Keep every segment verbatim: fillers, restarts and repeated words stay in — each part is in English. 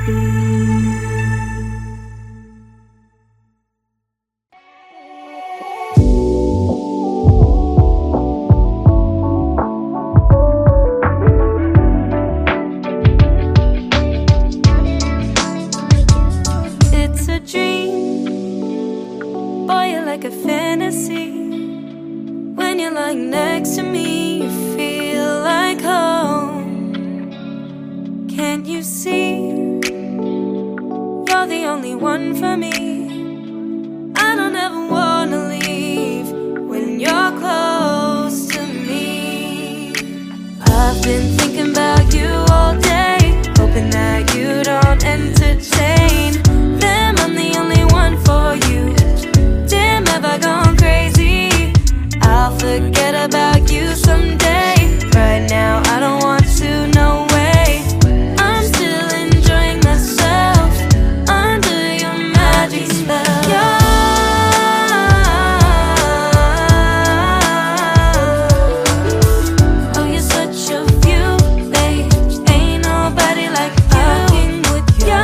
Like a fantasy. When you're lying next to me, you feel like home. Can't you see? You're the only one for me. I don't ever wanna leave when you're close to me. I've been thinking about you all day, hoping that you don't entertain them. I'm the only one for you. Have I gone crazy? I'll forget about you someday. Right now I don't want to, no way. I'm still enjoying myself under your magic spell. Yeah. Oh, you're such a view, babe. Ain't nobody like you. With you.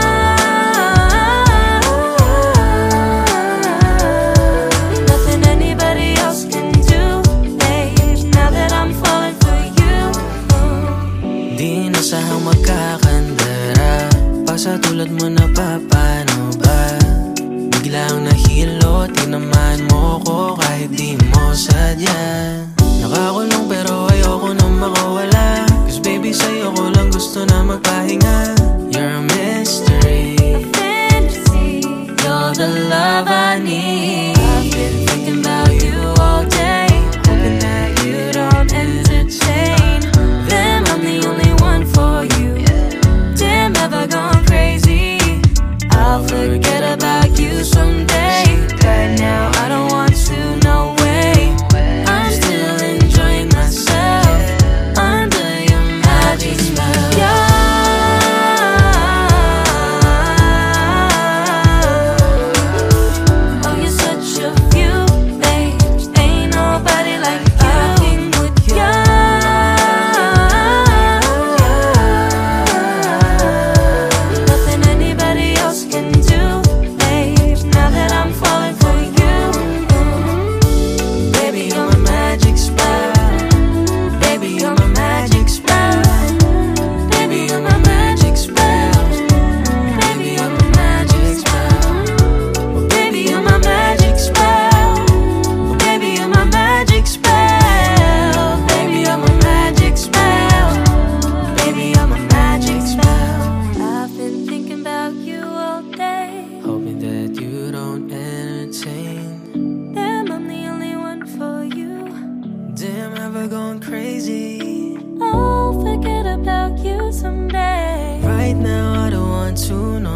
Inasahang magkakandara, pa sa tulad mo na pa, paano ba? Biglang nahilo, tinamaan mo ko kahit di mo sadya. Nakakulong pero ayoko nang makawala, cause baby sa'yo ko lang gusto na magpahinga. You're a mystery, a fantasy. You're the love I need. I've been thinking about you all day, hoping that you don't entertain them. I'm the only one for you. Damn, have I gone crazy? I'll forget about you someday. Right now I don't want to, no way. I'm still enjoying myself under your magic spell. Yeah. Oh, you're such a view, babe. Ain't nobody like you. With you. Gone crazy. I'll forget about you someday. Right now I don't want to know.